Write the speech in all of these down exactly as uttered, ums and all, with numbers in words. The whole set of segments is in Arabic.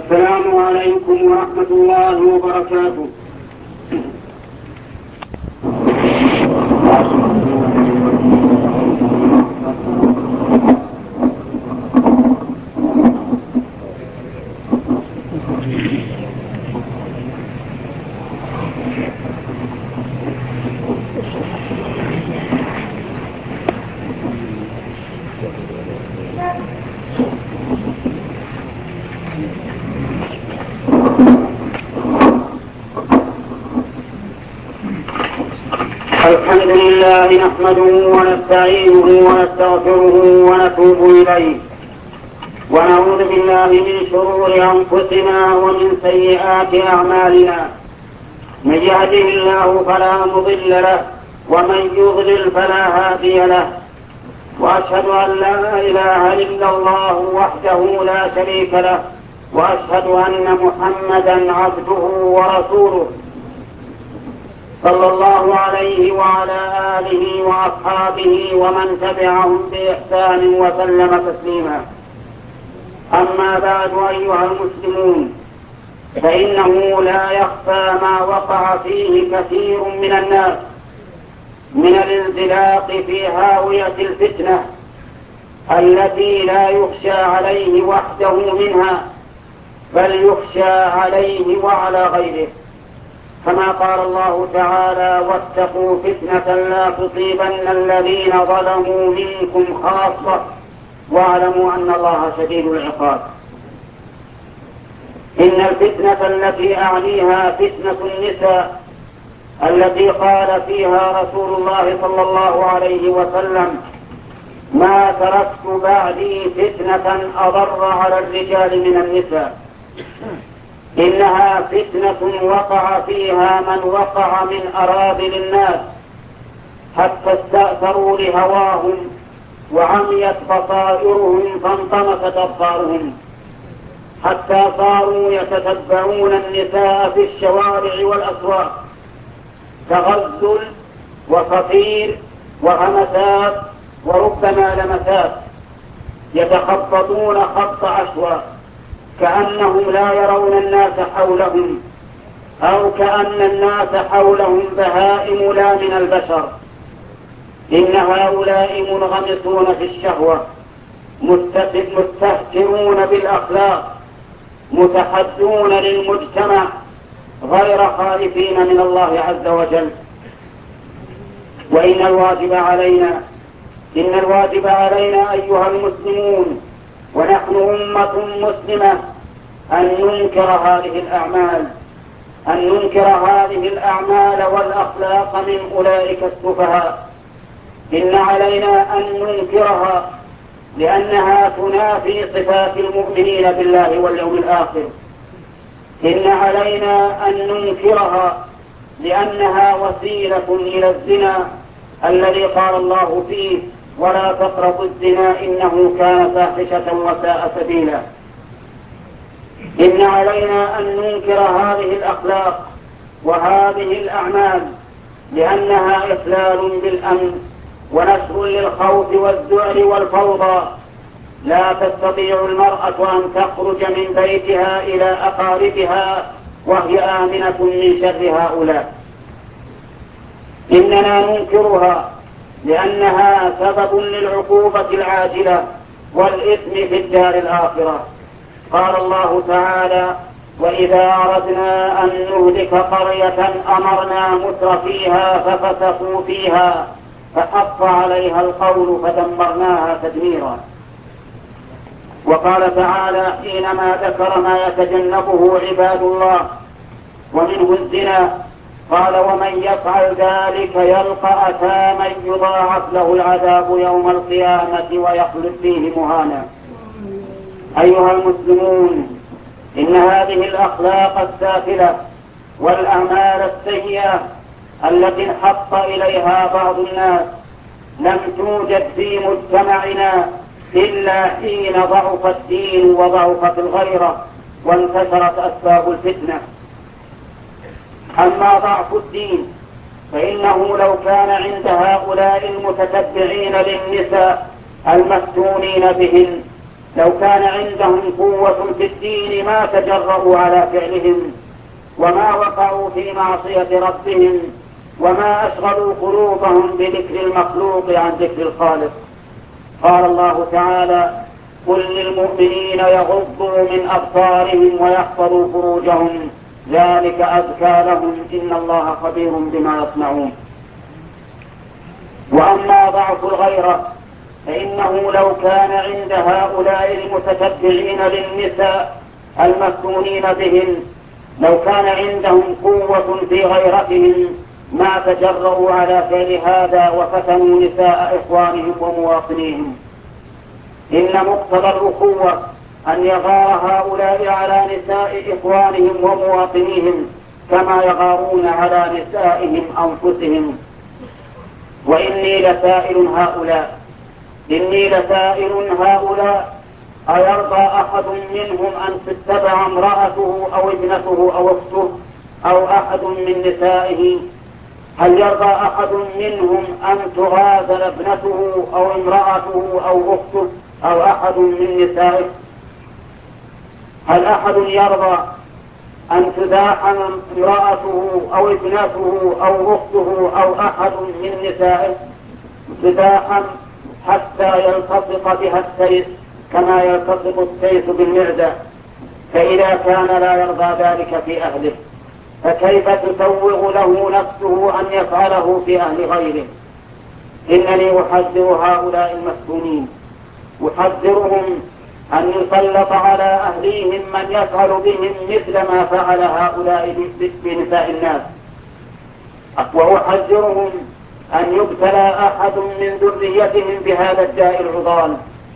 السلام عليكم ورحمة الله وبركاته. الحمد لله نحمده ونستعينه ونستغفره ونتوب إليه، ونعوذ بالله من شرور أنفسنا ومن سيئات أعمالنا. من يهده الله فلا مضل له، ومن يضلل فلا هادي له. وأشهد أن لا إله إلا الله وحده لا شريك له، وأشهد أن محمدا عبده ورسوله صلى الله عليه وعلى آله وأصحابه ومن تبعهم بإحسان وسلم تسليما. أما بعد أيها المسلمون، فإنه لا يخفى ما وقع فيه كثير من الناس من الانزلاق في هاوية الفتنة التي لا يخشى عليه وحده منها، بل يخشى عليه وعلى غيره، كما قال الله تعالى: واتقوا فتنة لا تصيبن الذين ظلموا منكم خاصة واعلموا أن الله شديد العقاب. إن الفتنة التي أعنيها فتنة النساء التي قال فيها رسول الله صلى الله عليه وسلم: ما تركت بعدي فتنة أضر على الرجال من النساء. إنها فتنة وقع فيها من وقع من أراذل الناس حتى استأثروا لهواهم وعميت بصائرهم فانطمست أبصارهم، حتى صاروا يتتبعون النساء في الشوارع والأسواق كغزل وصفير وهمسات وربما لمسات، يتخبطون خبط عشواء كأنهم لا يرون الناس حولهم، أو كأن الناس حولهم بهائم لا من البشر. إن هؤلاء منغمسون في الشهوة، مستهترون بالأخلاق، متحدون للمجتمع، غير خائفين من الله عز وجل. وإن الواجب علينا إن الواجب علينا أيها المسلمون، ونحن أمة مسلمة، أن ننكر هذه الأعمال أن ننكر هذه الأعمال والأخلاق من أولئك السفهاء. إن علينا أن ننكرها لأنها تنافي صفات المؤمنين بالله واليوم الآخر. إن علينا أن ننكرها لأنها وسيلة إلى الزنا الذي قال الله فيه: ولا تقربوا الزنا إنه كان فاحشة وساء سبيلا. إن علينا أن ننكر هذه الأخلاق وهذه الأعمال لأنها إخلال بالأمن ونشر للخوف والذعر والفوضى. لا تستطيع المرأة أن تخرج من بيتها إلى أقاربها وهي آمنة من شر هؤلاء. إننا ننكرها لأنها سبب للعقوبة العاجلة والإثم في الدار الآخرة. قال الله تعالى: وإذا أردنا أن نهلك قرية أمرنا مترفيها ففسقوا فيها فحق عليها القول فدمرناها تدميرا. وقال تعالى حينما ذكر ما يتجنبه عباد الله ومنه الزنا: قال: ومن يفعل ذلك يلقى أثاما يضاعف له العذاب يوم القيامة ويخلد فيه مهانا. أيها المسلمون، إن هذه الأخلاق السافلة والأعمال السيئة التي انحط إليها بعض الناس لم توجد في مجتمعنا إلا حين ضعف الدين وضعفت الغيرة وانتشرت أسباب الفتنة. أما ضعف الدين فإنه لو كان عند هؤلاء المتتبعين للنساء المفتونين بهن لو كان عندهم قوة في الدين ما تجرؤوا على فعلهم، وما وقعوا في معصية ربهم، وما أشغلوا قلوبهم بذكر المخلوق عن ذكر الخالق. قال الله تعالى: قل للمؤمنين يغضوا من أبصارهم ويحفظوا فروجهم ذلك أزكى لهم إن الله خبير بما يصنعون. وأما ضعف الغيرة فإنه لو كان عند هؤلاء المتتبعين للنساء المفتونين بهن، لو كان عندهم قوة في غيرتهم ما تجرؤوا على فعل هذا وفتنوا نساء إخوانهم ومواطنيهم. إن مقتضى الأخوة أن يغار هؤلاء على نساء إخوانهم ومواطنيهم كما يغارون على نسائهم أنفسهم. وإني لسائل هؤلاء إني لسائل هؤلاء أيرضى أحد منهم أن تتبع امرأته أو ابنته أو أخته أو أحد من نسائه؟ هل يرضى أحد منهم أن تغازل ابنته أو امرأته أو أخته أو أحد من نسائه؟ هل أحد يرضى أن تزاحم امرأته أو ابنته أو أخته أو أحد من نسائه تزاحم حتى يلتصق بها السيس كما يلتصق السيس بالمعدة؟ فإذا كان لا يرضى ذلك في أهله فكيف تسوغ له نفسه أن يفعله في أهل غيره؟ إنني أحذر هؤلاء المفتونين، أحذرهم أن يسلط على أهليهم من يفعل بهم مثل ما فعل هؤلاء بنساء الناس، وأحذرهم أن يبتلى أحد من ذريتهم بهذا الداء العضال.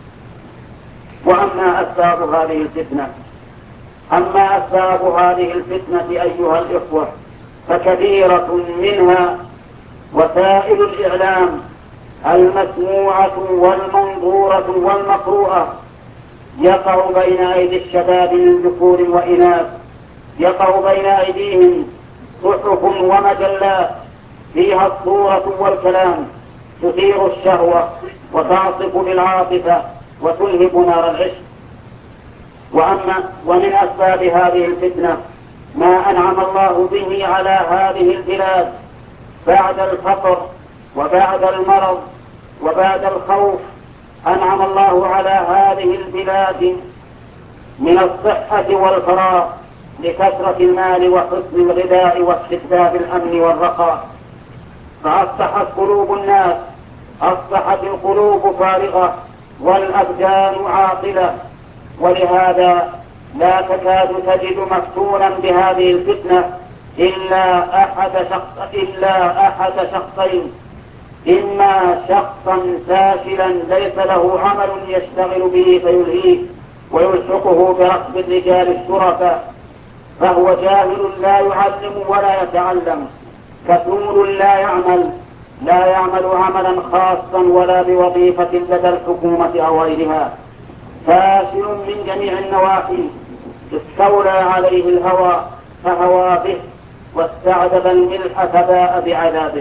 وأما أسباب هذه الفتنة أما أسباب هذه الفتنة أيها الإخوة فكثيرة، منها وسائل الإعلام المسموعة والمنظورة والمقروءة يقع بين أيدي الشباب من ذكور وإناث، يقع بين أيديهم صحف ومجلات فيها الصورة والكلام تثير الشهوة وتعصف بالعاطفة وتلهب نار العشق. وأما ومن أسباب هذه الفتنة ما أنعم الله به على هذه البلاد بعد الفقر وبعد المرض وبعد الخوف. أنعم الله على هذه البلاد من الصحة والفراغ لكثرة المال وحسن الغذاء واستتباب الأمن والرخاء، فأصبحت قلوب الناس أصبحت القلوب فارغة والأبدان عاطلة، ولهذا لا تكاد تجد مفتونا بهذه الفتنة إلا أحد شخص إلا أحد شخصين: إما شخصا فاشلا ليس له عمل يشتغل به فيلهيه ويلحقه بركب الرجال الشرفاء، فهو جاهل لا يعلم ولا يتعلم، كسول لا يعمل لا يعمل عملا خاصا ولا بوظيفة لدى الحكومة أو غيرها، فاشل من جميع النواحي، استولى عليه الهوى فهوى به، واستعذب الملح فباء بعذابه.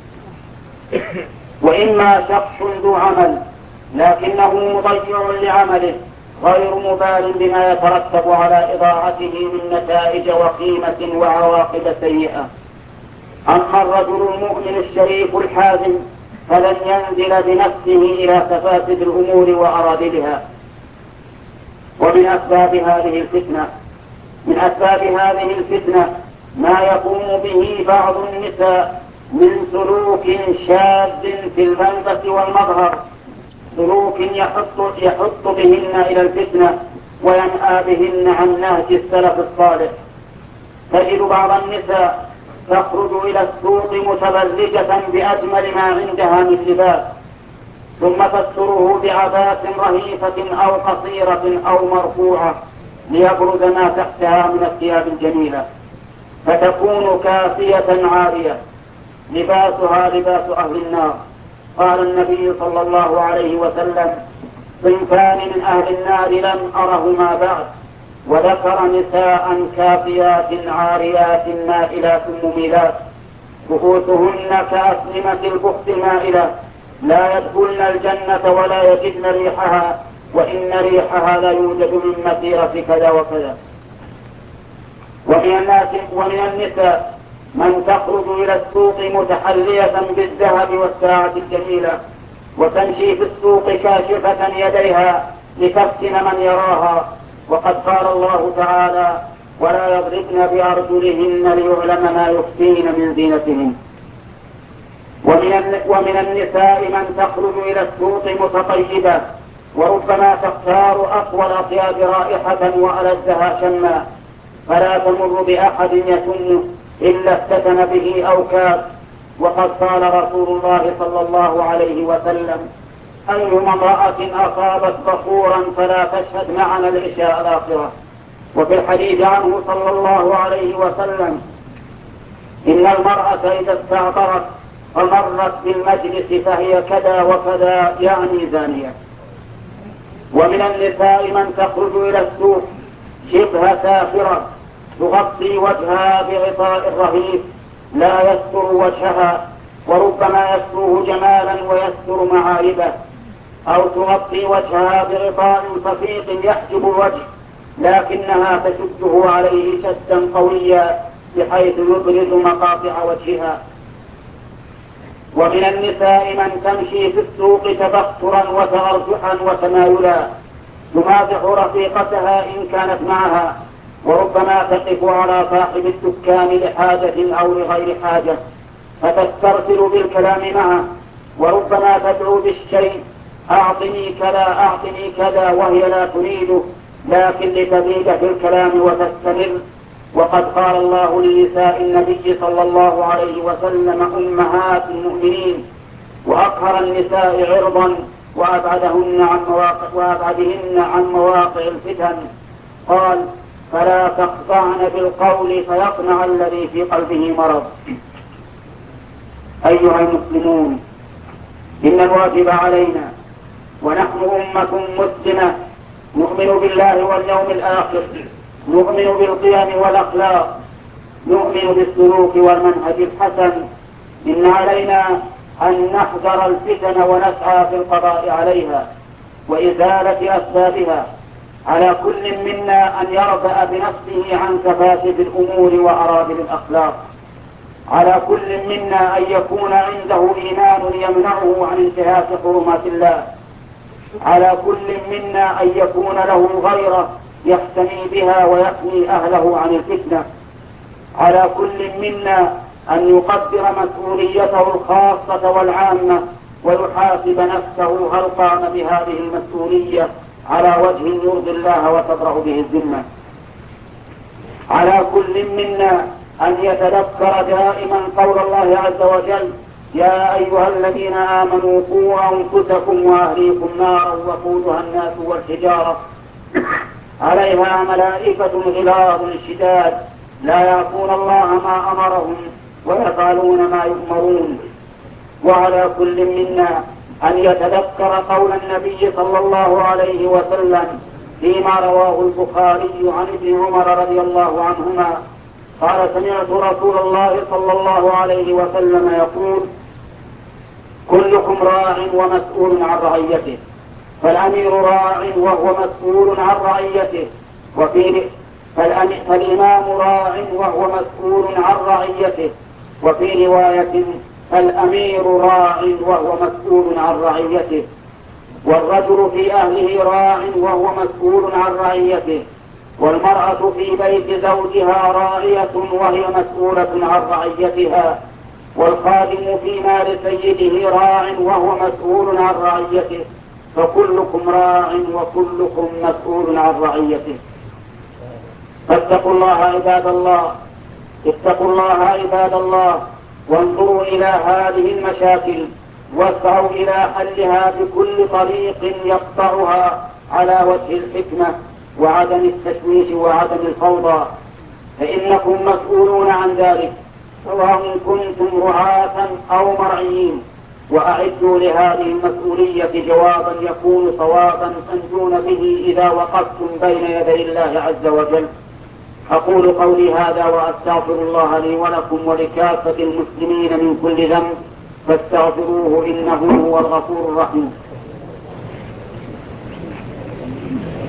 وإما شخص ذو عمل لكنه مضيع لعمله غير مبال بما يترتب على إضاعته من نتائج وقيمة وعواقب سيئة. أما الرجل المؤمن الشريف الحازم فلن ينزل بنفسه إلى تفاسد الأمور وأراذلها. ومن أسباب هذه الفتنة من أسباب هذه الفتنة ما يقوم به بعض النساء من سلوك شاذ في الملبس والمظهر، سلوك يحط, يحط بهن إلى الفتنة وينأى بهن عن نهج السلف الصالح. تجد بعض النساء تخرج إلى السوق متبرجة بأجمل ما عندها من لباس، ثم تستره بعباءة رهيفة أو قصيرة أو مرفوعة ليبرز ما تحتها من الثياب الجميلة، فتكون كاسية عارية لباسها لباس أهل النار. قال النبي صلى الله عليه وسلم: صنفان من أهل النار لم أرهما بعد، وذكر نساء كافيات عاريات مائلات مميلات رؤوسهن كأسنمة البخت المائلة لا يدخلن الجنة ولا يجدن ريحها وإن ريحها لا يوجد من مسيرة كذا وكذا. ومن الناس ومن النساء من تخرج إلى السوق متحلية بالذهب والساعة الجميلة وتمشي في السوق كاشفة يديها لتفتن من يراها، وقد قال الله تعالى: ولا يضربن بأرجلهن ليعلم ما يخفين من زينتهن. ومن النساء من تخرج إلى السوق متطيبة وربما تختار أقوى الأطياب رائحة وألذها شما، فلا تمر بأحد يسن إلا افتتن به أو كاد. وقد قال رسول الله صلى الله عليه وسلم: أيما امرأة أصابت بخورا فلا تشهد معنا العشاء الآخرة. وفي الحديث عنه صلى الله عليه وسلم: إن المرأة إذا استعطرت فمرت بالمجلس فهي كذا وكذا، يعني زانية. ومن النساء من تخرج إلى السوق شبه سافرة تغطي وجهها بغطاء رهيب لا يستر وجهها، وربما يستره جمالا ويستر معايبه، أو تغطي وجهها بغطاء خفيف يحجب الوجه لكنها تشده عليه شدا قويا بحيث يبرز مقاطع وجهها. ومن النساء من تمشي في السوق تبخترا وتأرجحا وتمايلا تمازح رفيقتها إن كانت معها، وربما تقف على صاحب الدكان لحاجة أو لغير حاجة فتسترسل بالكلام معه، وربما تدعو بالشيء: أعطني كذا أعطني كذا، وهي لا تريده لكن لتزيد في الكلام وتستمر. وقد قال الله لنساء النبي صلى الله عليه وسلم: أمهات المؤمنين، وأقهر النساء عرضا وأبعدهن عن مواقع, وأبعدهن عن مواقع الفتن. قال: فلا تخضعن بالقول فيطمع الذي في قلبه مرض. أيها المسلمون، إن الواجب علينا ونحن أمة مسلمة نؤمن بالله واليوم الآخر، نؤمن بالقيم والأخلاق، نؤمن بالسلوك والمنهج الحسن. إن علينا أن نحذر الفتن ونسعى في القضاء عليها وإزالة أسبابها. على كل منا أن يربأ بنفسه عن تفاسد الأمور وأرادل الأخلاق. على كل منا أن يكون عنده إيمان يمنعه عن انتهاك حرمات الله. على كل منا أن يكون له غيرة يحتمي بها ويحمي أهله عن الفتنة. على كل منا أن يقدر مسؤوليته الخاصة والعامة ويحاسب نفسه هل قام بهذه المسؤولية على وجه يرضي الله وتبرأ به الذمة. على كل منا أن يتذكر دائما قول الله عز وجل: يا أيها الذين آمنوا قوا أنفسكم وأهليكم نارا وقودها الناس والحجارة عليها ملائكة غلاظ شداد لا يعصون الله ما أمرهم ويفعلون ما يؤمرون. وعلى كل منا أن يتذكر قول النبي صلى الله عليه وسلم فيما رواه البخاري عن ابن عمر رضي الله عنهما قال: سمعت رسول الله صلى الله عليه وسلم يقول: كلكم راع ومسؤول عن رعيته، فالأمير راع وهو مسؤول عن رعيته، وفي فالإمام راع وهو مسؤول عن رعيته، وفي رواية: الأمير راع وهو مسؤول عن رعيته، والرجل في أهله راع وهو مسؤول عن رعيته، والمرأة في بيت زوجها راعية وهي مسؤولة عن رعيتها، والخادم في مال سيده راع وهو مسؤول عن رعيته، فكلكم راع وكلكم مسؤول عن رعيته. فاتقوا الله عباد الله، اتقوا الله عباد الله، وانظروا إلى هذه المشاكل واسعوا إلى حلها بكل طريق يقطعها على وجه الحكمة وعدم التشويش وعدم الفوضى، فإنكم مسؤولون عن ذلك سواء كنتم رعاة أو مرعيين. وأعدوا لهذه المسؤولية جوابا يكون صوابا تنجون به إذا وقفتم بين يدي الله عز وجل. أقول قولي هذا وأستغفر الله لي ولكم ولكافة المسلمين من كل ذنب فاستغفروه إنه هو الغفور الرحيم.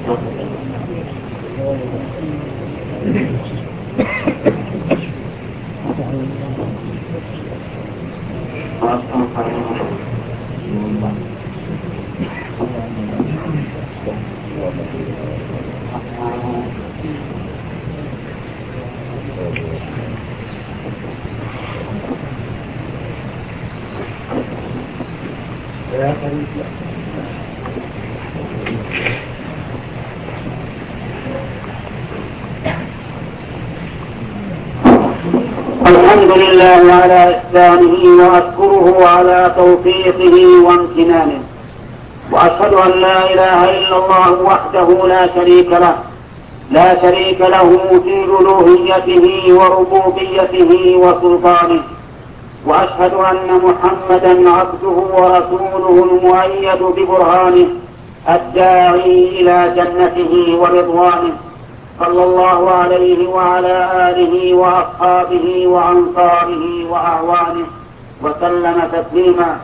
الحمد لله على إحسانه وأشكره على توفيقه وامتنانه، وأشهد أن لا إله إلا الله وحده لا شريك له لا شريك له في ألوهيته وربوبيته وسلطانه، وأشهد أن محمدا عبده ورسوله المؤيد ببرهانه الداعي إلى جنته ورضوانه، صلى الله عليه وعلى آله وأصحابه وأنصاره وأعوانه وسلم تسليما.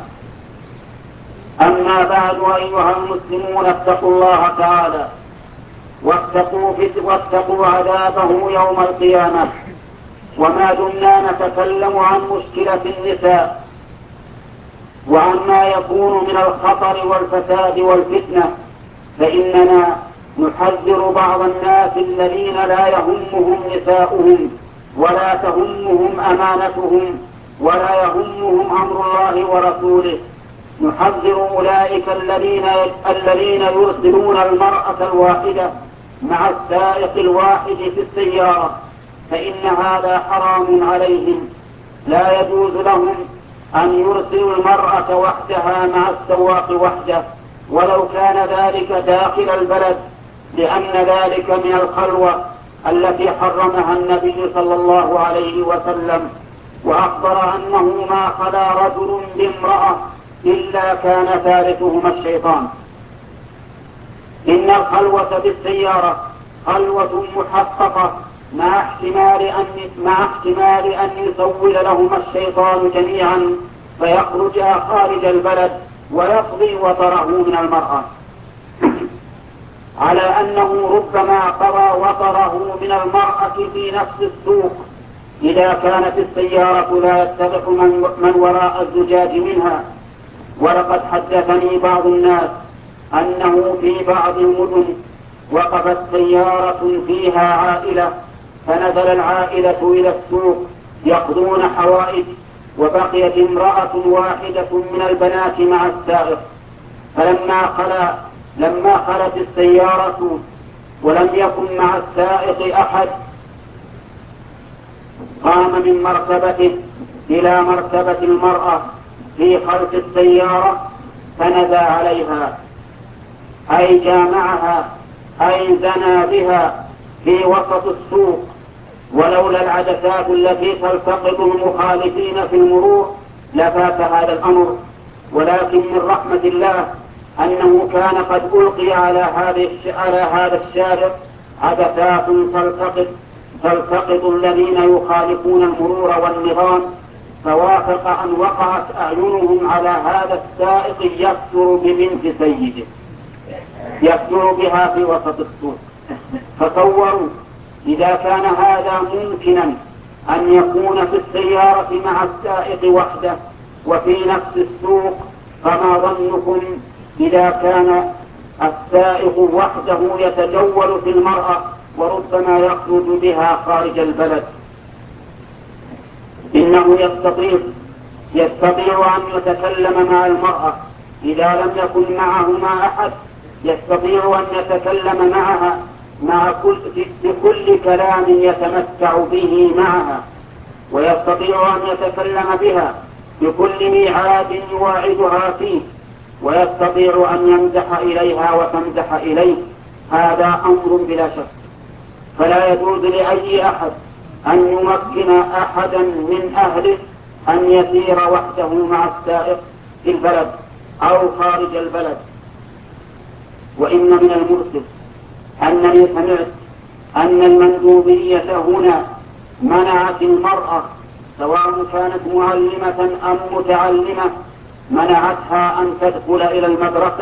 أما بعد، أيها المسلمون، اتقوا الله تعالى واتقوا, واتقوا عذابه يوم القيامة. وما دمنا نتكلم عن مشكلة النساء وعما يكون من الخطر والفساد والفتنة، فإننا نحذر بعض الناس الذين لا يهمهم نساؤهم ولا تهمهم أمانتهم ولا يهمهم أمر الله ورسوله. نحذر أولئك الذين الذين يرسلون المرأة الواحدة مع السائق الواحد في السيارة، فإن هذا حرام عليهم. لا يجوز لهم أن يرسلوا المرأة وحدها مع السواق وحده ولو كان ذلك داخل البلد، لأن ذلك من الخلوة التي حرمها النبي صلى الله عليه وسلم، وأخبر أنه ما خلا رجل بامرأة إلا كان ثالثهما الشيطان. إن الخلوة بالسيارة خلوة محققة مع احتمال أن مع احتمال أن يسول لهما الشيطان جميعا فيخرجا خارج البلد ويقضي وطره من المرأة، على أنه ربما قضى وطره من المرأة في نفس السوق إذا كانت السيارة لا يتضح من وراء الزجاج منها. ولقد حدثني بعض الناس أنه في بعض المدن وقفت سيارة فيها عائلة، فنزل العائلة إلى السوق يقضون حوائج، وبقيت امرأة واحدة من البنات مع السائق. فلما خلا لما خلت السيارة ولم يكن مع السائق أحد، قام من مرتبته إلى مرتبة المرأة في خلف السيارة فنزى عليها، أي جامعها، أي زنى بها في وسط السوق. ولولا العدسات التي تلتقط المخالفين في المرور لفات هذا الأمر، ولكن من رحمة الله أنه كان قد ألقي على هذا الشارع عدسات تلتقط تلتقط الذين يخالفون المرور والنظام، فوافق أن وقعت أعينهم على هذا السائق يكثر ببنت سيده، يكثر بها في وسط السوق. فتصوروا إذا كان هذا ممكنا أن يكون في السيارة مع السائق وحده وفي نفس السوق، فما ظنكم إذا كان السائق وحده يتجول في المرأة وربما يخرج بها خارج البلد؟ إنه يستطيع يستطيع أن يتكلم مع المرأة إذا لم يكن معهما أحد، يستطيع أن يتكلم معها مع كل بكل كلام يتمتع به معها، ويستطيع أن يتكلم بها بكل ميعاد يواعدها فيه، ويستطيع أن يمدح إليها وتمدح إليه. هذا أمر بلا شك. فلا يجوز لأي أحد أن يمكن أحدا من أهله أن يسير وحده مع السائق في البلد أو خارج البلد. وإن من المؤسف أنني سمعت أن المندوبية هنا منعت المرأة، سواء كانت معلمة أم متعلمة، منعتها أن تدخل إلى المدرسة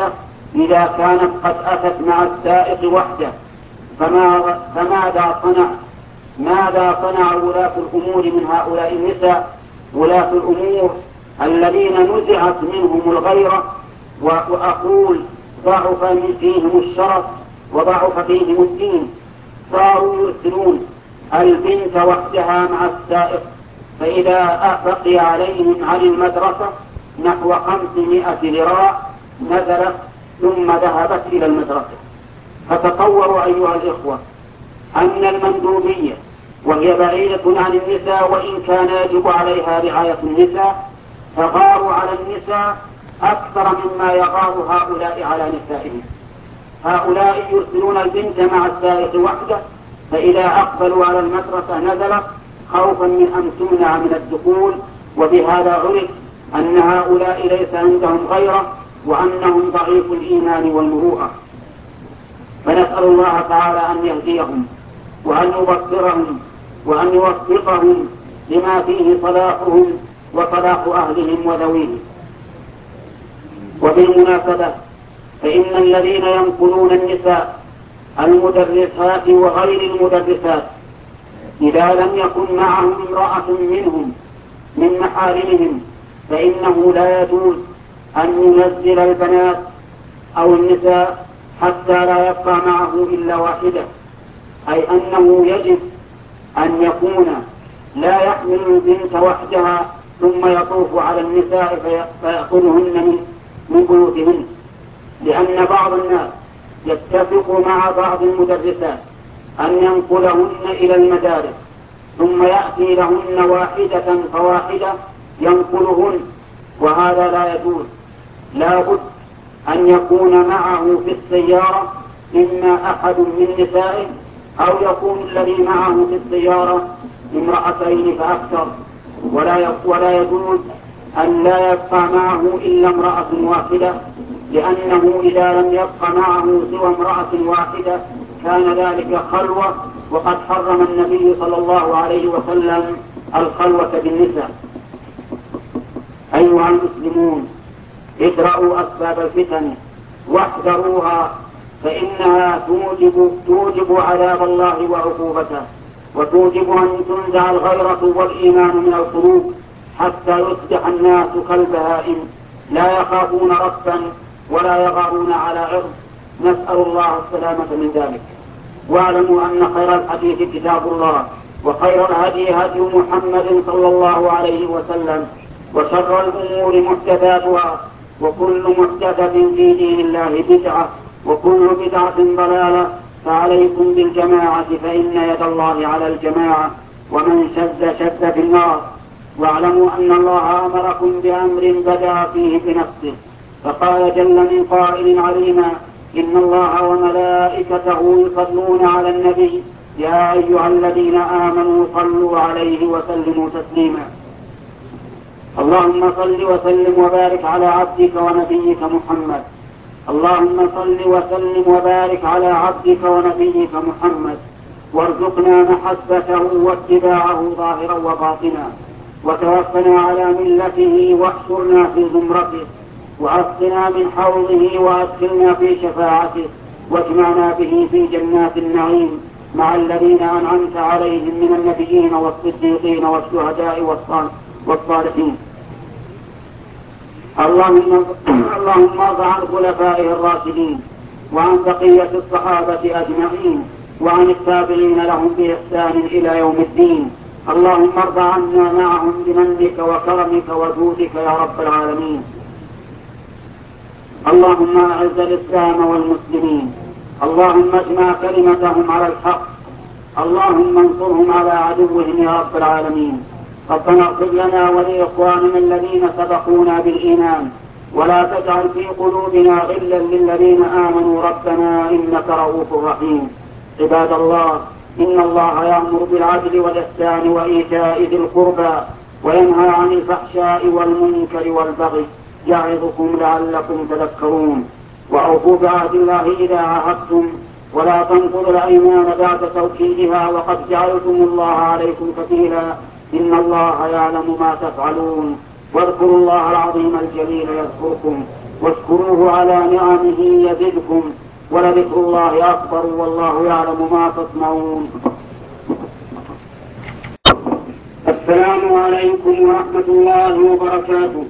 إذا كانت قد أتت مع السائق وحده فما فماذا صنع ماذا صنع ولاة الأمور من هؤلاء النساء؟ ولاة الأمور الذين نزعت منهم الغيرة، وأقول ضعف فيهم الشرف وضعف فيهم الدين، صاروا يرسلون البنت وحدها مع السائق، فإذا بقي عليهم عن المدرسة نحو خمسمائة ذراع نزلت ثم ذهبت إلى المدرسة. فتصوروا أيها الإخوة أن المندوبية وهي بعيدة عن النساء وإن كان يجب عليها رعاية النساء، تغار على النساء أكثر مما يغار هؤلاء على نسائهم. هؤلاء يرسلون البنت مع السائق وحده، فإذا أقبلوا على المدرسة نزلت خوفا من أن تمنع من الدخول، وبهذا عرف أن هؤلاء ليس عندهم غيرة وأنهم ضعيف الإيمان والمروءة. فنسأل الله تعالى أن يهديهم وأن يبصرهم وأن يوفقهم لما فيه صلاحهم وصلاح أهلهم وذويهم. وبالمناسبة فإن الذين ينقلون النساء المدرسات وغير المدرسات إذا لم يكن معهم امرأة منهم من محارمهم فإنه لا يجوز أن ينزل البنات أو النساء حتى لا يبقى معه إلا واحدة، أي أنه يجب أن يكون لا يحمل البنت وحدها ثم يطوف على النساء فيأخذهن من بيوتهن، لأن بعض الناس يتفق مع بعض المدرسات أن ينقلهن إلى المدارس ثم يأتي لهن واحدة فواحدة ينقلهن، وهذا لا يجوز. لا بد أن يكون معه في السيارة إما أحد من نسائه أو يكون الذي معه في السيارة امرأتين فأكثر، ولا ولا يجوز أن لا يبقى معه إلا امرأة واحدة، لأنه إذا لم يبقى معه سوى امرأة واحدة كان ذلك خلوة، وقد حرم النبي صلى الله عليه وسلم الخلوة بالنساء. أيها المسلمون، ادرأوا أسباب الفتن واحذروها، فإنها توجب, توجب عذاب الله وعقوبته، وتوجب أن تنزع الغيرة والإيمان من القلوب حتى يصبح الناس كالبهائم لا يخافون ربا ولا يغارون على عرض. نسأل الله السلامة من ذلك. واعلموا أن خير الحديث كتاب الله، وخير الهدي هدي محمد صلى الله عليه وسلم، وشر الأمور محدثاتها، وكل محدثة في دين الله بدعة، وكل بدعة ضلالة. فعليكم بالجماعة فإن يد الله على الجماعة، ومن شذ شذ في النار. واعلموا أن الله أمركم بأمر بدأ فيه بنفسه، فقال جل من قائل عليما: إن الله وملائكته يصلون على النبي يا أيها الذين آمنوا صلوا عليه وسلموا تسليما. اللهم صل وسلم وبارك على عبدك ونبيك محمد. اللهم صل وسلم وبارك على عبدك ونبيك محمد، وارزقنا محبته واتباعه ظاهرا وباطنا، وتوفنا على ملته واحشرنا في زمرته، وأسقنا من حوضه وأدخلنا في شفاعته، واجمعنا به في جنات النعيم مع الذين أنعمت عليهم من النبيين والصديقين والشهداء والصالحين. اللهم اللهم ارض عن خلفائه الراشدين وعن بقية الصحابة أجمعين وعن التابعين لهم بإحسان إلى يوم الدين. اللهم ارض عنا معهم بمنك وكرمك وجودك يا رب العالمين. اللهم أعز الإسلام والمسلمين، اللهم اجمع كلمتهم على الحق، اللهم انصرهم على عدوهم يا رب العالمين. ربنا اغفر لنا ولإخواننا الذين سبقونا بالإيمان، ولا تجعل في قلوبنا غلا للذين آمنوا ربنا إنك رؤوف رحيم. عباد الله، إن الله يأمر بالعدل والإحسان وإيتاء ذي القربى وينهى عن الفحشاء والمنكر والبغي يعظكم لعلكم تذكرون. وأوفوا بعهد الله إذا عاهدتم، ولا تنقضوا الأيمان بعد توكيدها وقد جعلتم الله عليكم كفيلا، إن الله يعلم ما تفعلون. واذكروا الله العظيم الجليل يذكركم، واشكروه على نعمه يزدكم ولذكر الله أكبر والله يعلم ما تصنعون. السلام عليكم ورحمة الله وبركاته.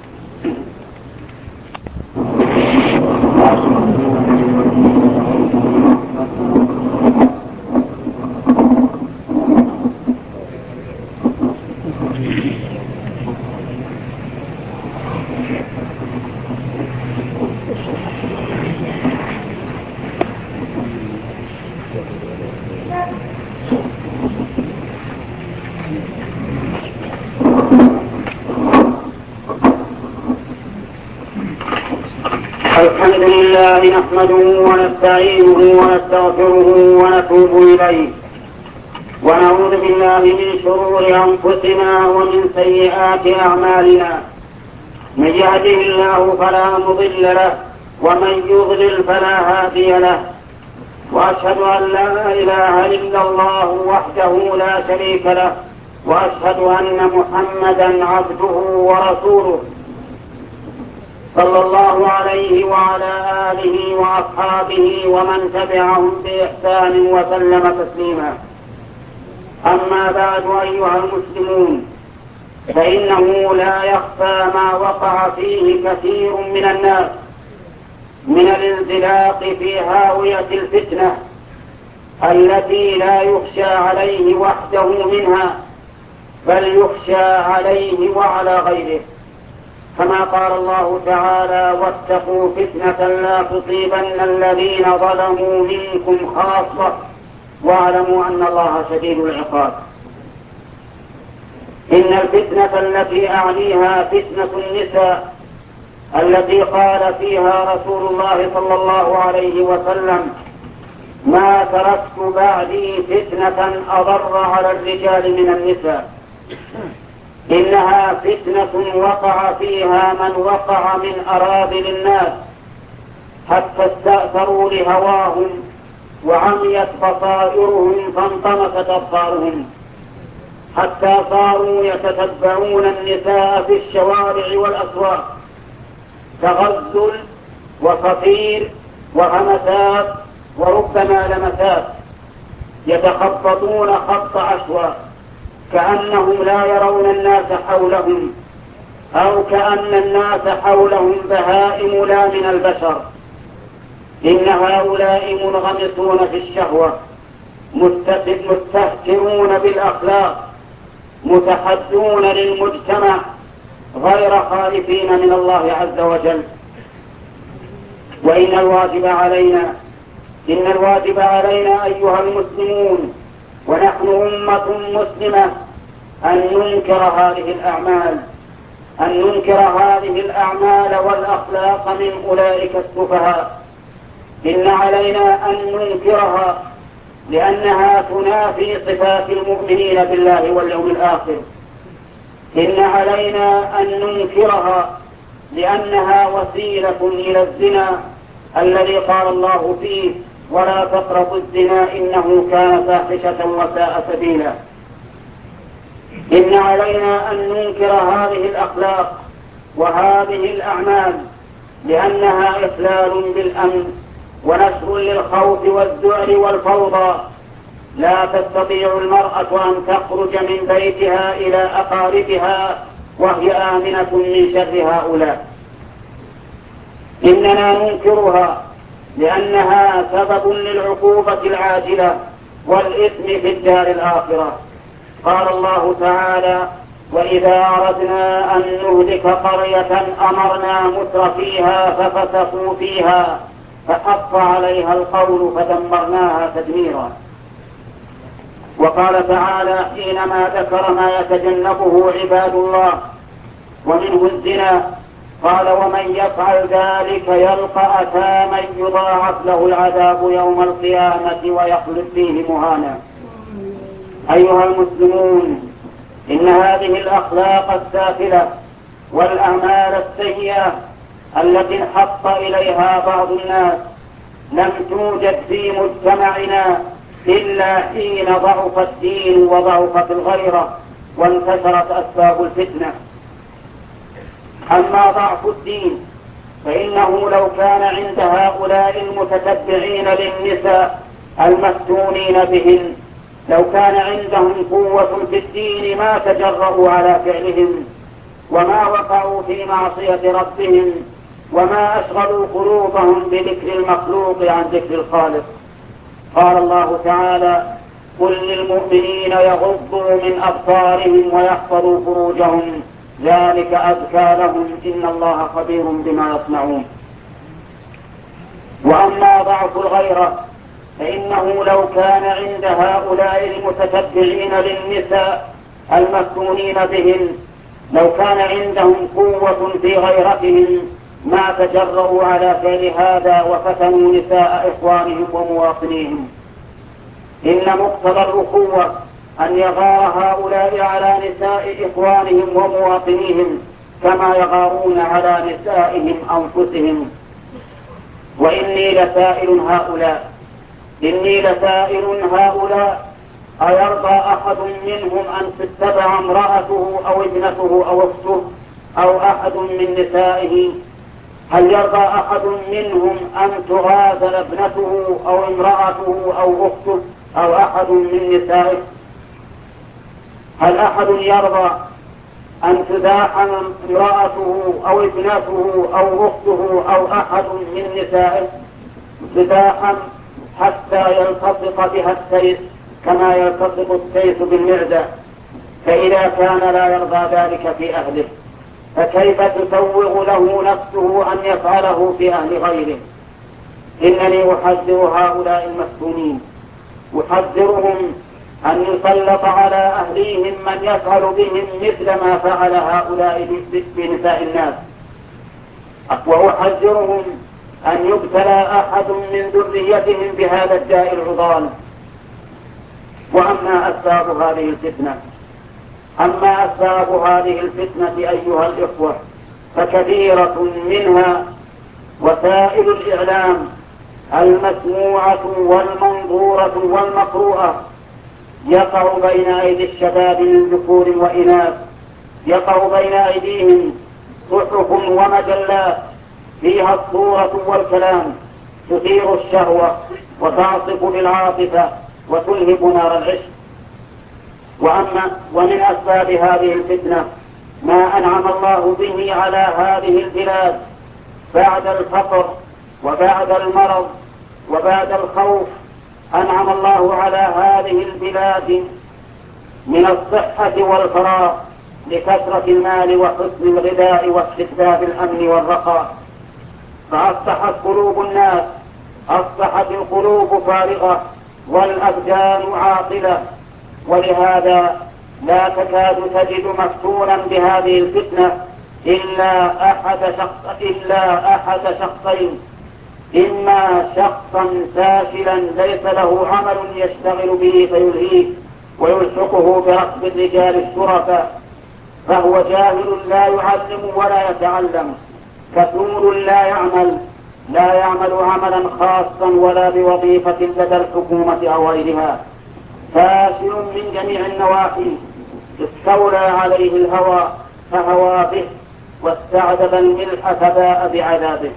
الحمد لله نحمده ونستعينه ونستغفره ونتوب إليه ونعوذ بالله من شرور أنفسنا ومن سيئات أعمالنا. من يهده الله فلا مضل له ومن يضلل فلا هادي له، وأشهد أن لا إله إلا الله وحده لا شريك له، وأشهد أن محمدا عبده ورسوله صلى الله عليه وعلى آله وأصحابه ومن تبعهم بإحسان وسلم تسليما. أما بعد أيها المسلمون، فإنه لا يخفى ما وقع فيه كثير من الناس من الانزلاق في هاوية الفتنة التي لا يخشى عليه وحده منها، بل يخشى عليه وعلى غيره، كما قال الله تعالى: واتقوا فتنة لا تصيبن الذين ظلموا منكم خاصة واعلموا أن الله شديد العقاب. إن الفتنة التي أعنيها فتنة النساء التي قال فيها رسول الله صلى الله عليه وسلم: ما تركت بعدي فتنة أضر على الرجال من النساء. إنها فتنة وقع فيها من وقع من أراذل الناس حتى استأثروا لهواهم وعميت بصائرهم فانطمست أبصارهم، حتى صاروا يتتبعون النساء في الشوارع والأسواق تغزل وصفير وهمسات وربما لمسات، يتخبطون خبط عشواء كأنهم لا يرون الناس حولهم، أو كأن الناس حولهم بهائم لا من البشر. إن هؤلاء منغمسون في الشهوة، مستهترون بالأخلاق، متحدون للمجتمع، غير خائفين من الله عز وجل. وإن الواجب علينا إن الواجب علينا أيها المسلمون ونحن أمة مسلمة أن ننكر هذه الأعمال أن ننكر هذه الأعمال والأخلاق من أولئك السفهاء. إن علينا أن ننكرها لأنها تنافي صفات المؤمنين بالله واليوم الآخر. إن علينا أن ننكرها لأنها وسيلة إلى الزنا الذي قال الله فيه: ولا تقربوا الزنا إنه كان فاحشة وساء سبيلا. إن علينا أن ننكر هذه الأخلاق وهذه الأعمال لأنها إخلال بالأمن ونشر للخوف والذعر والفوضى. لا تستطيع المرأة أن تخرج من بيتها إلى أقاربها وهي آمنة من شر هؤلاء. إننا ننكرها لأنها سبب للعقوبة العاجلة والإثم في الدار الآخرة. قال الله تعالى: وإذا أردنا أن نهلك قرية أمرنا متر فيها ففسقوا فيها فحق عليها القول فدمرناها تدميرا. وقال تعالى حينما ذكر ما يتجنبه عباد الله ومنه الزنا قال: ومن يفعل ذلك يلقى أثاما يضاعف له العذاب يوم القيامة ويخلد فيه مهانا. أيها المسلمون، إن هذه الأخلاق السافلة والأعمال السيئة التي انحط إليها بعض الناس لم توجد في مجتمعنا إلا حين ضعف الدين وضعفت الغيرة وانتشرت أسباب الفتنة. أما ضعف الدين فإنه لو كان عند هؤلاء المتتبعين للنساء المفتونين بهن لو كان عندهم قوة في الدين ما تجرؤوا على فعلهم وما وقعوا في معصية ربهم وما أشغلوا قلوبهم بذكر المخلوق عن ذكر الخالق. قال الله تعالى: قل للمؤمنين يغضوا من أبصارهم ويحفظوا فروجهم ذلك أزكى لهم إن الله خبير بما يصنعون. وأما ضعف الغيرة فإنه لو كان عند هؤلاء المتتبعين للنساء المفتونين بهن لو كان عندهم قوة في غيرتهم ما تجرؤوا على فعل هذا وفتنوا نساء إخوانهم ومواطنيهم. إن مقتضى الأخوة أن يغار هؤلاء على نساء إخوانهم ومواطنيهم كما يغارون على نسائهم أنفسهم. وإني لسائل هؤلاء إني لسائل هؤلاء أيرضى أحد منهم أن تتبع امرأته أو ابنته أو أخته أو أحد من نسائه؟ هل يرضى أحد منهم أن تغازل ابنته أو امرأته أو أخته أو أحد من نسائه؟ هل أحد يرضى أن تزاحم امرأته أو ابنته أو أخته أو أحد من نسائه تزاحم حتى يلتصق بها السيس كما يلتصق السيس بالمعدة؟ فإذا كان لا يرضى ذلك في أهله فكيف تسوغ له نفسه أن يفعله في أهل غيره؟ إنني أحذر هؤلاء المفتونين أحذرهم أن يسلط على أهليهم من يفعل بهم مثل ما فعل هؤلاء بنساء الناس، وأحذرهم أن يبتلى أحد من ذريتهم بهذا الداء العضال. وأما أسباب هذه الفتنة أما أسباب هذه الفتنة أيها الإخوة فكثيرة، منها وسائل الإعلام المسموعة والمنظورة والمقروءة يقع بين أيدي الشباب من ذكور وإناث، يقع بين أيديهم صحف ومجلات فيها الصورة والكلام تثير الشهوة وتعصف بالعاطفة وتلهب نار العشق. وأما ومن أسباب هذه الفتنة ما أنعم الله به على هذه البلاد بعد الفقر وبعد المرض وبعد الخوف. أنعم الله على هذه البلاد من الصحة والفراغ لكثرة المال وحسن الغذاء واستتباب الأمن والرخاء، فأصبحت قلوب الناس أصبحت القلوب فارغة والأبدان عاطلة، ولهذا لا تكاد تجد مفتونا بهذه الفتنة إلا أحد شخص إلا أحد شخصين: إما شخصا فاشلا ليس له عمل يشتغل به فيلهيه ويلحقه بركب الرجال الشرفاء، فهو جاهل لا يعلم ولا يتعلم، كسول لا يعمل لا يعمل عملا خاصا ولا بوظيفة لدى الحكومة أو غيرها، فاشل من جميع النواحي، استولى عليه الهوى فهوى به، واستعذب الملح فباء بعذابه.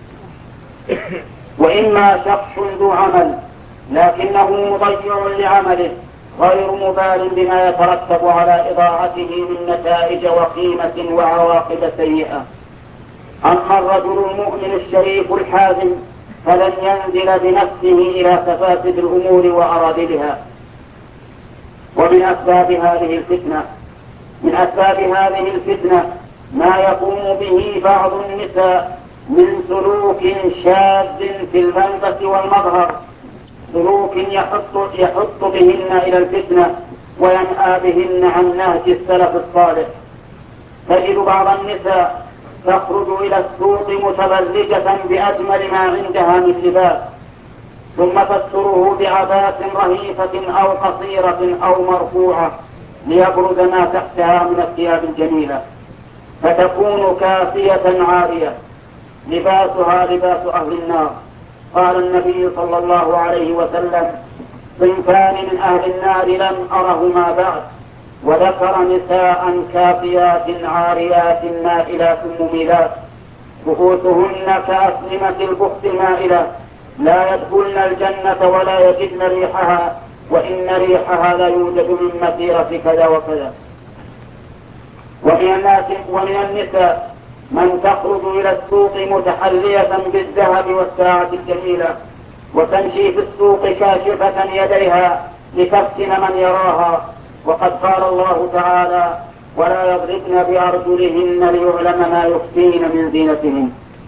وإما شخص ذو عمل لكنه مضيع لعمله غير مبال بما يترتب على إضاعته من نتائج وقيمة وعواقب سيئة. أما الرجل المؤمن الشريف الحازم فلن ينزل بنفسه إلى تفاسد الأمور وأراذلها. ومن أسباب هذه الفتنة من أسباب هذه الفتنة ما يقوم به بعض النساء من سلوك شاذ في الملبس والمظهر، سلوك يحط, يحط بهن إلى الفتنة وينأى بهن عن نهج السلف الصالح. تجد بعض النساء تخرج إلى السوق متبرجة بأجمل ما عندها من لباس، ثم تستره بعباءة رهيفة أو قصيرة أو مرفوعة ليبرز ما تحتها من الثياب الجميلة، فتكون كافية عارية، لباسها لباس أهل النار. قال النبي صلى الله عليه وسلم: صنفان من أهل النار لم أرهما بعد، وذكر نساء كافيات عاريات مائلات مميلات. رؤوسهن كأسنمة البخت المائلة لا يدخلن الجنة ولا يجدن ريحها وإن ريحها لا يوجد من مسيرة كذا وكذا. ومن الناس ومن النساء من تخرج إلى السوق متحلية بالذهب والساعة الجميلة وتمشي في السوق كاشفة يديها لتفتن من يراها، وقد قال الله تعالى: ولا يضربن بأرجلهن ليعلم ما يخفين من زينتهن.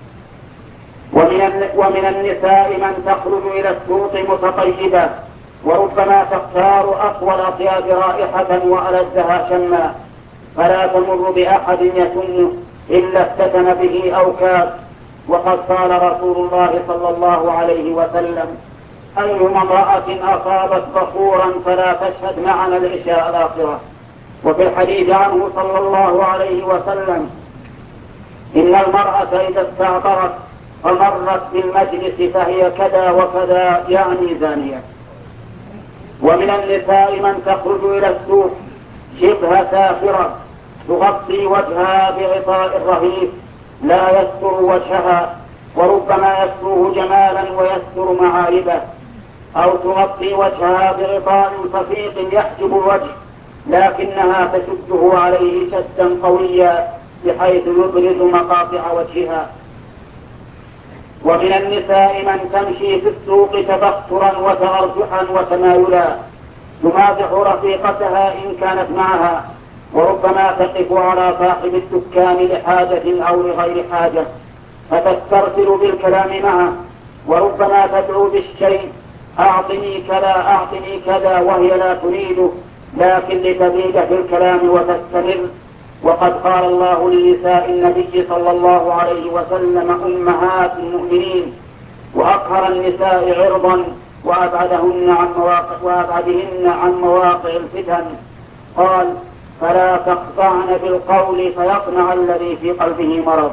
ومن النساء من تخرج إلى السوق متطيبة وربما تختار أقوى الأطياب رائحة وألذها شما، فلا تمر بأحد يشم إلا افتتن به أو كاد. وقد قال رسول الله صلى الله عليه وسلم: أيما امرأة أصابت بخورا فلا تشهد معنا العشاء الآخرة. وفي الحديث عنه صلى الله عليه وسلم: إن المرأة إذا استعطرت فمرت بالمجلس فهي كذا وكذا، يعني زانية. ومن النساء من تخرج إلى السوق شبه سافرة تغطي وجهها بغطاء رهيب لا يستر وجهها وربما يستره جمالا ويستر معايبه، أو تغطي وجهها بغطاء صفيق يحجب الوجه لكنها تشده عليه شدا قويا بحيث يبرز مقاطع وجهها. ومن النساء من تمشي في السوق تبخترا وتأرجحا وتمايلا تمازح رفيقتها إن كانت معها، وربما تقف على صاحب الدكان لحاجة أو لغير حاجة فتسترسل بالكلام معه، وربما تدعو بالشيء: أعطني كذا أعطني كذا، وهي لا تريده لكن لتزيد في الكلام وتستمر. وقد قال الله لنساء النبي صلى الله عليه وسلم: أمهات المؤمنين، وأقهر النساء عرضا وأبعدهن عن مواقع, وأبعدهن عن مواقع الفتن. قال: فلا تخضعن بالقول فيطمع الذي في قلبه مرض.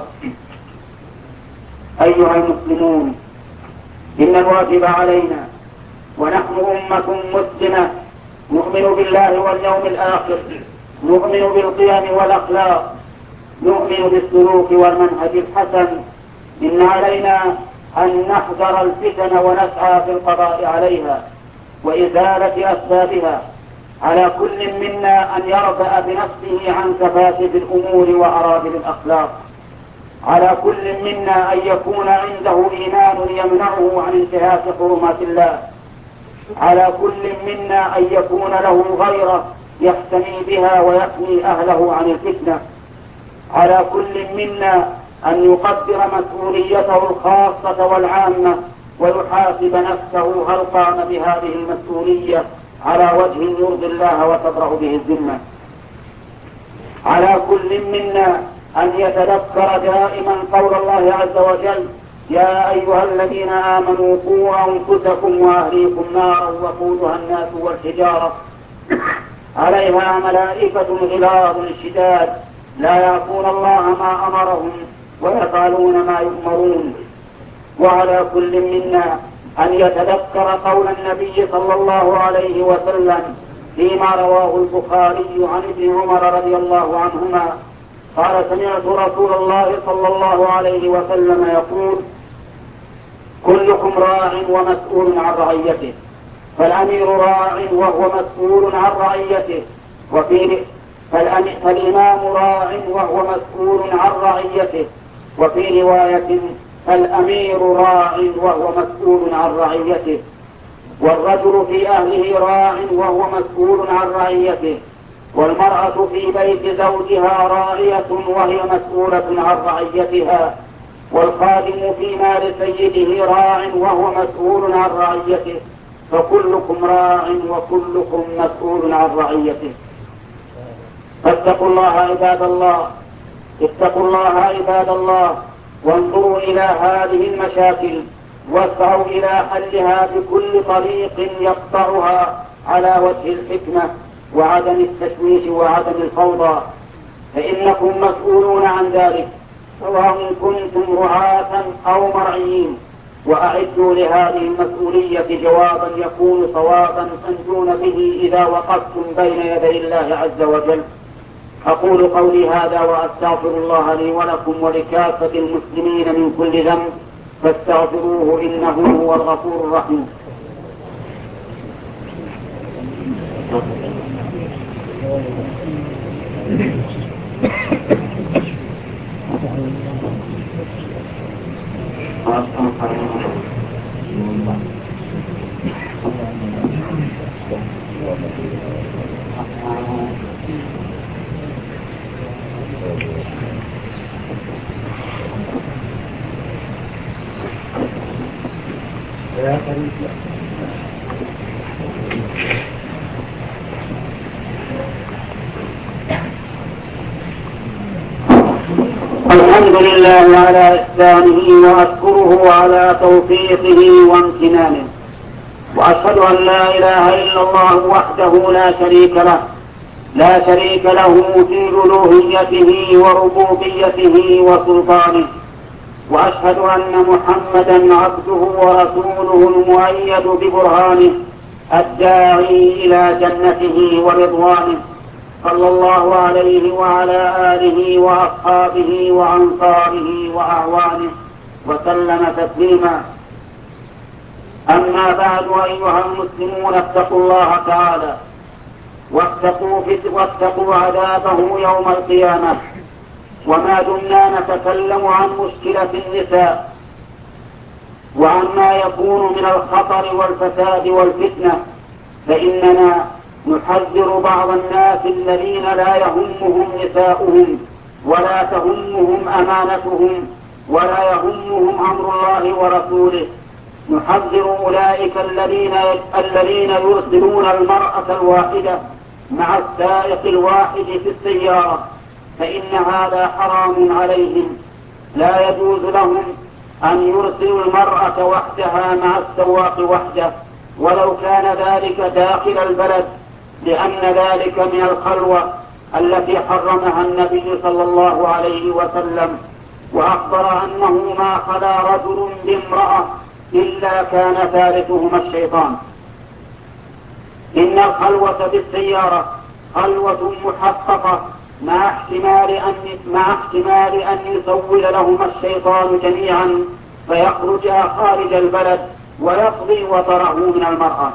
أيها المسلمون، إن الواجب علينا ونحن أمة مسلمة نؤمن بالله واليوم الآخر، نؤمن بالقيم والأخلاق، نؤمن بالسلوك والمنهج الحسن، إن علينا أن نحذر الفتن ونسعى في القضاء عليها وإزالة أسبابها. على كل منا أن يرفع بنفسه عن سفاسف الأمور وأراذل الأخلاق. على كل منا أن يكون عنده إيمان يمنعه عن انتهاك حرمات الله. على كل منا أن يكون له غيره يحتمي بها ويحمي أهله عن الفتنة. على كل منا أن يقدر مسؤوليته الخاصة والعامة ويحاسب نفسه هل قام بهذه المسؤولية على وجه يرضي الله وتبرأ به الذمة. على كل منا أن يتذكر دائما قول الله عز وجل: يا أيها الذين آمنوا قوا أنفسكم وأهليكم نارا وقودها الناس والحجارة عليها ملائكة غلاظ شداد لا يعصون الله ما أمرهم ويفعلون ما يؤمرون. وعلى كل منا أن يتذكر قول النبي صلى الله عليه وسلم فيما رواه البخاري عن ابن عمر رضي الله عنهما قال: سمعت رسول الله صلى الله عليه وسلم يقول: كلكم راع ومسؤول عن رعيته، فالأمير راع وهو مسؤول عن رعيته، وفي فالإمام راع وهو مسؤول عن رعيته، وفي رواية: فالأمير راع وهو مسؤول عن رعيته، والرجل في أهله راع وهو مسؤول عن رعيته، والمرأة في بيت زوجها راعية وهي مسؤولة عن رعيتها، والخادم في مال سيده راع وهو مسؤول عن رعيته، فكلكم راع وكلكم مسؤول عن رعيته. فاتقوا الله عباد الله، اتقوا الله عباد الله، وانظروا إلى هذه المشاكل واسعوا إلى حلها بكل طريق يقطعها على وجه الحكمة وعدم التشويش وعدم الفوضى، فإنكم مسؤولون عن ذلك سواء كنتم رعاة أو مرعيين. وأعدوا لهذه المسؤولية جوابا يكون صوابا تنجون به إذا وقفتم بين يدي الله عز وجل. أقول قولي هذا وأستغفر الله لي ولكم ولكافة المسلمين من كل ذنب فاستغفروه إنه هو الغفور الرحيم. الحمد لله على إحسانه وأشكره على توفيقه وامتنانه، وأشهد أن لا إله إلا الله وحده لا شريك له لا شريك له في ألوهيته وربوبيته وسلطانه، وأشهد أن محمدا عبده ورسوله المؤيد ببرهانه الداعي إلى جنته ورضوانه، صلى الله عليه وعلى آله وأصحابه وأنصاره وأعوانه وسلم تسليما. أما بعد، أيها المسلمون، اتقوا الله تعالى واتقوا, واتقوا عذابه يوم القيامة. وما دمنا نتكلم عن مشكلة النساء وعما يكون من الخطر والفساد والفتنة، فإننا نحذر بعض الناس الذين لا يهمهم نساؤهم ولا تهمهم أمانتهم ولا يهمهم أمر الله ورسوله. نحذر أولئك الذين الذين يرسلون المرأة الواحدة مع السائق الواحد في السيارة، فإن هذا حرام عليهم. لا يجوز لهم أن يرسلوا المرأة وحدها مع السواق وحده ولو كان ذلك داخل البلد، لأن ذلك من الخلوة التي حرمها النبي صلى الله عليه وسلم، وأخبر أنه ما خلا رجل بامرأة إلا كان ثالثهما الشيطان. إن الخلوة بالسيارة خلوة محققة مع احتمال أن مع احتمال أن يسول لهما الشيطان جميعا فيخرجا خارج البلد ويقضي وطره من المرأة،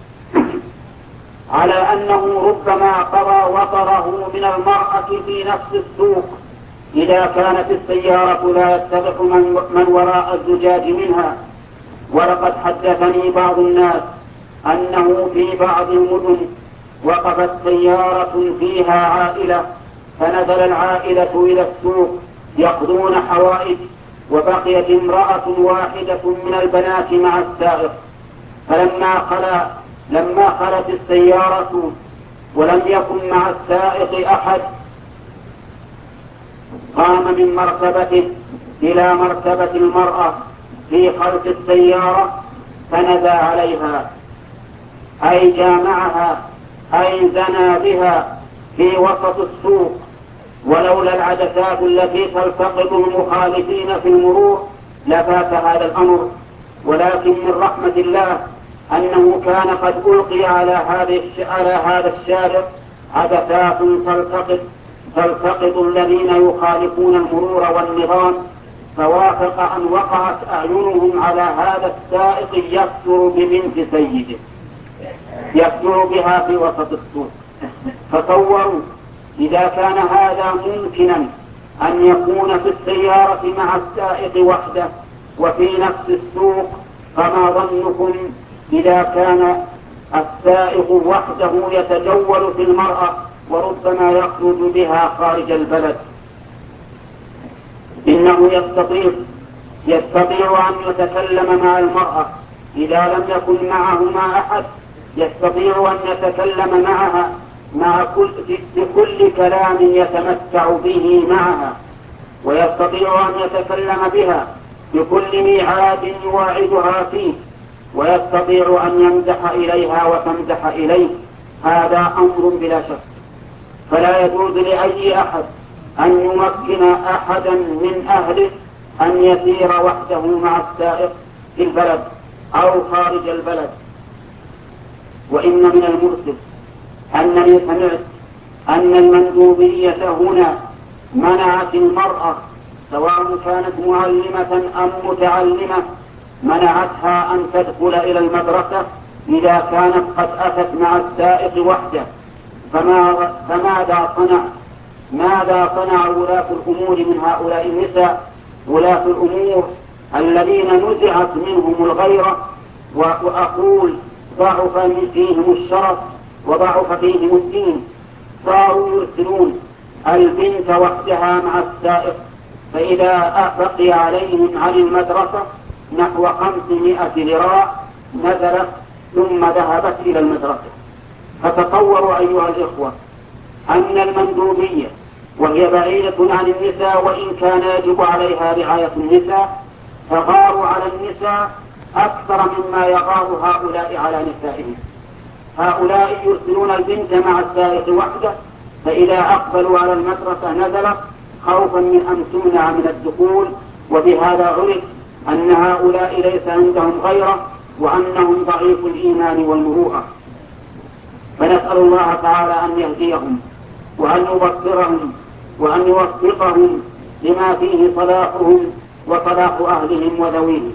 على أنه ربما قضى وطره من المرأة في نفس السوق إذا كانت السيارة لا يتضح من وراء الزجاج منها. ولقد حدثني بعض الناس أنه في بعض المدن وقفت سيارة فيها عائلة، فنزل العائلة إلى السوق يقضون حوائج، وبقيت امرأة واحدة من البنات مع السائق. فلما خلا لما خلت السيارة ولم يكن مع السائق أحد، قام من مرتبته إلى مرتبة المرأة في خلف السيارة فنزى عليها، أي جامعها، أي زنى بها في وسط السوق. ولولا العدسات التي تلتقط المخالفين في المرور لفات هذا الأمر، ولكن من رحمة الله أنه كان قد ألقي على هذا الشارع عدسات تلتقط تلتقط الذين يخالفون المرور والنظام، فوافق أن وقعت أعينهم على هذا السائق يفتر ببنت سيده، يفتر بها في وسط السوق. فتصوروا إذا كان هذا ممكنا أن يكون في السيارة مع السائق وحده وفي نفس السوق، فما ظنكم إذا كان السائق وحده يتجول في المرأة وربما يخرج بها خارج البلد؟ إنه يستطيع يستطيع أن يتكلم مع المرأة إذا لم يكن معهما أحد، يستطيع أن يتكلم معها مع كل بكل كلام يتمتع به معها، ويستطيع أن يتكلم بها بكل ميعاد يواعدها فيه، ويستطيع أن يمدح إليها وتمدح إليه. هذا أمر بلا شك. فلا يجوز لأي أحد أن يمكن أحدا من أهله أن يسير وحده مع السائق في البلد أو خارج البلد. وإن من المرسل أنني سمعت أن المندوبية هنا منعت المرأة سواء كانت معلمة أم متعلمة، منعتها أن تدخل إلى المدرسة إذا كانت قد أتت مع السائق وحده. فماذا صنع ماذا صنع ولاة الأمور من هؤلاء النساء؟ ولاة الأمور الذين نزعت منهم الغيرة، وأقول ضعف فيهم الشرف وضعف فيهم الدين، صاروا يرسلون البنت وحدها مع السائق، فإذا بقي عليهم عن المدرسة نحو خمسمائة ذراع نزلت ثم ذهبت إلى المدرسة. فتصوروا أيها الإخوة أن المندوبية وهي بعيدة عن النساء وإن كان يجب عليها رعاية النساء، تغار على النساء أكثر مما يغار هؤلاء على نسائهم. هؤلاء يرسلون البنت مع السائق وحده، فإذا أقبلوا على المدرسة نزلت خوفا من أن تمنع من الدخول، وبهذا عرف أن هؤلاء ليس عندهم غيرة وأنهم ضعيف الإيمان والمروءة. فنسأل الله تعالى أن يهديهم وأن يبصرهم وأن يوفقهم لما فيه صلاحهم وصلاح أهلهم وذويهم.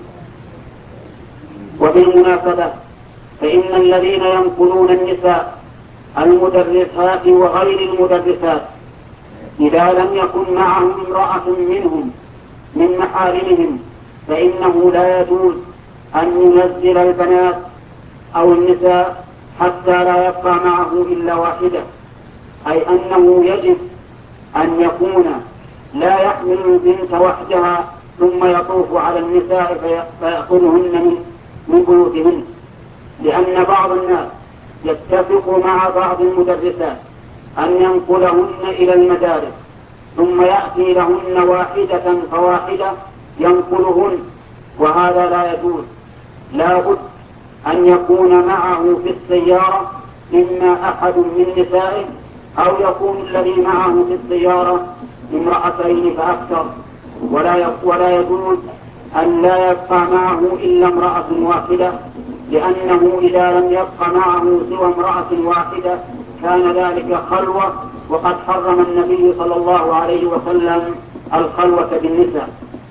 وبالمناسبة فإن الذين ينقلون النساء المدرسات وغير المدرسات إذا لم يكن معهم امرأة منهم من محارمهم فإنه لا يجوز أن ينزل البنات أو النساء حتى لا يبقى معه إلا واحدة، أي أنه يجب أن يكون لا يحمل البنت وحدها ثم يطوف على النساء فيأخذهن من بيوتهن، لأن بعض الناس يتفق مع بعض المدرسات أن ينقلهن إلى المدارس ثم يأتي لهن واحدة فواحدة ينقلهن، وهذا لا يجوز. لا بد أن يكون معه في السيارة إما أحد من نسائه أو يكون الذي معه في السيارة امرأتين فأكثر، ولا ولا يجوز أن لا يبقى معه إلا امرأة واحدة، لأنه إذا لم يبقى معه سوى امرأة واحدة كان ذلك خلوة، وقد حرم النبي صلى الله عليه وسلم الخلوة بالنساء.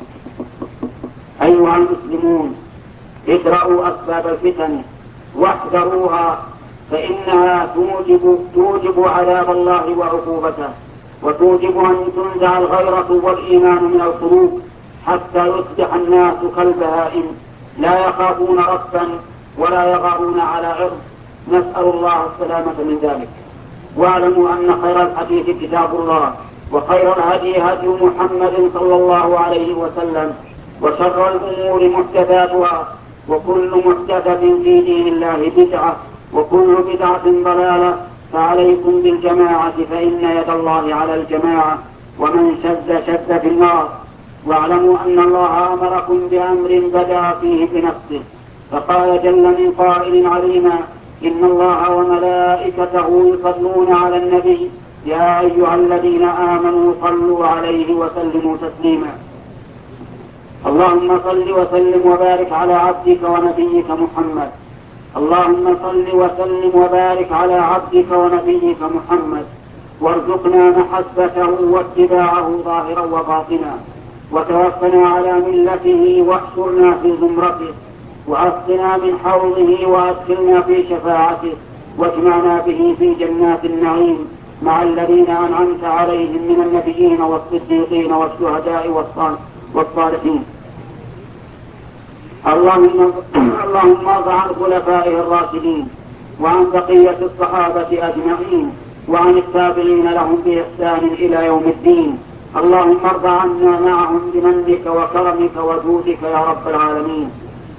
أيها المسلمون، ادرأوا أسباب الفتن واحذروها، فإنها توجب, توجب عذاب الله وعقوبته، وتوجب أن تنزع الغيرة والإيمان من القلوب حتى يصبح الناس كالبهائم لا يخافون ربا ولا يغارون على عرض. نسأل الله السلامة من ذلك. واعلموا أن خير الحديث كتاب الله، وخير الهدي هدي محمد صلى الله عليه وسلم، وشر الأمور محدثاتها، وكل محدثة في دين الله بدعة، وكل بدعة ضلالة. فعليكم بالجماعة فإن يد الله على الجماعة، ومن شد شد في النار. واعلموا أن الله أمركم بأمر بدأ فيه بنفسه، فقال جل من قائل عليما: إن الله وملائكته يصلون على النبي يا أيها الذين آمنوا صلوا عليه وسلموا تسليما. اللهم صل وسلم وبارك على عبدك ونبيك محمد. اللهم صل وسلم وبارك على عبدك ونبيك محمد، وارزقنا محبته واتباعه ظاهرا وباطنا، وتوفنا على ملته واحشرنا في زمرته، وأسقنا من حوضه وأدخلنا في شفاعته، واجمعنا به في جنات النعيم مع الذين أنعمت عليهم من النبيين والصديقين والشهداء والصالحين. اللهم اللهم ارض عن خلفائه الراشدين وعن بقية الصحابة أجمعين وعن التابعين لهم بإحسان إلى يوم الدين. اللهم ارض عنا معهم بمنك وكرمك وجودك يا رب العالمين.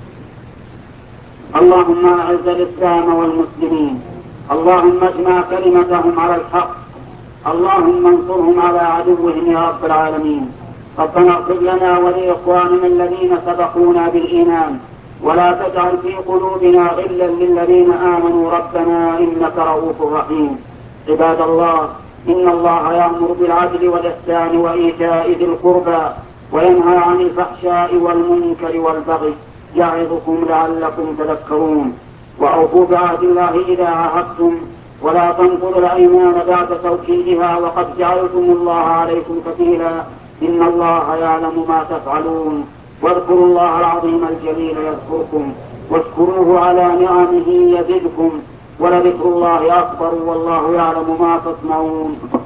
اللهم أعز الإسلام والمسلمين، اللهم اجمع كلمتهم على الحق، اللهم انصرهم على عدوهم يا رب العالمين. ربنا اغفر لنا ولإخواننا الذين سبقونا بالإيمان، ولا تجعل في قلوبنا غلا للذين آمنوا ربنا إنك رؤوف رحيم. عباد الله، إن الله يأمر بالعدل والإحسان وإيتاء ذي القربى وينهى عن الفحشاء والمنكر والبغي يعظكم لعلكم تذكرون. وأوفوا بعهد الله إذا عاهدتم، ولا تنقضوا الأيمان بعد توكيدها وقد جعلتم الله عليكم كفيلا إن الله يعلم ما تفعلون. واذكروا الله العظيم الجليل يذكركم واشكروه على نعمه يزدكم ولذكر الله أكبر والله يعلم ما تصنعون.